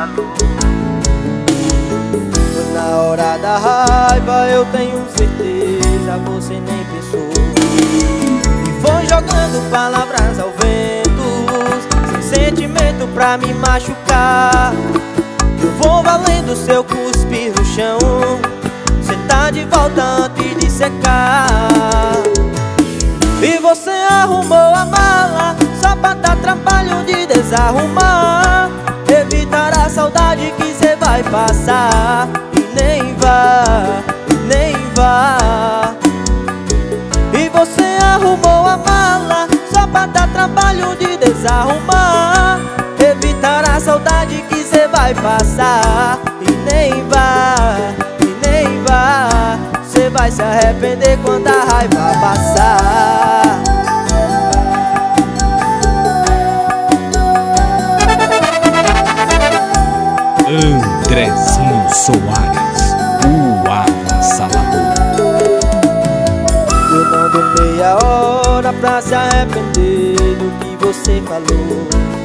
Foi na hora da raiva, eu tenho certeza, você nem pensou. E foi jogando palavras ao vento, sem sentimento pra me machucar. Eu vou valendo seu cuspir no chão, cê tá de volta antes de secar. E você arrumou a mala só pra dar trabalho de desarrumar, evitar a saudade que cê vai passar. E nem vá, nem vá. E você arrumou a mala só pra dar trabalho de desarrumar, evitar a saudade que cê vai passar. E nem vá, e nem vá. Cê vai se arrepender quando a raiva passar. Andrezinho Soares, o avassalador. Eu não dou meia hora pra se arrepender do que você falou.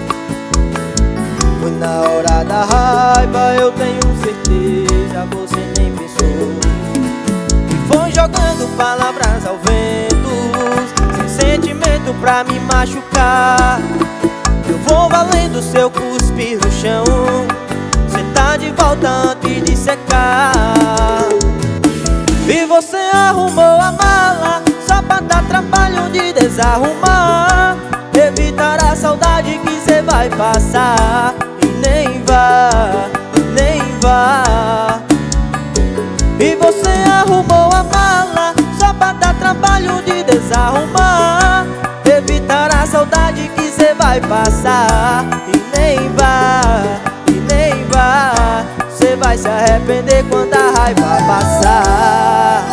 Foi na hora da raiva, eu tenho certeza, você nem pensou. E foi jogando palavras ao vento, sem sentimento pra me machucar. Eu vou valendo seu cuspir no chão, cê tá de volta antes de secar. E você arrumou a mala só pra dar trabalho de desarrumar, evitar a saudade que cê vai passar. E nem vá, nem vá. E você arrumou a mala só pra dar trabalho de desarrumar, evitar a saudade que cê vai passar. E nem vá, e nem vá. Cê vai se arrepender quando a raiva passar.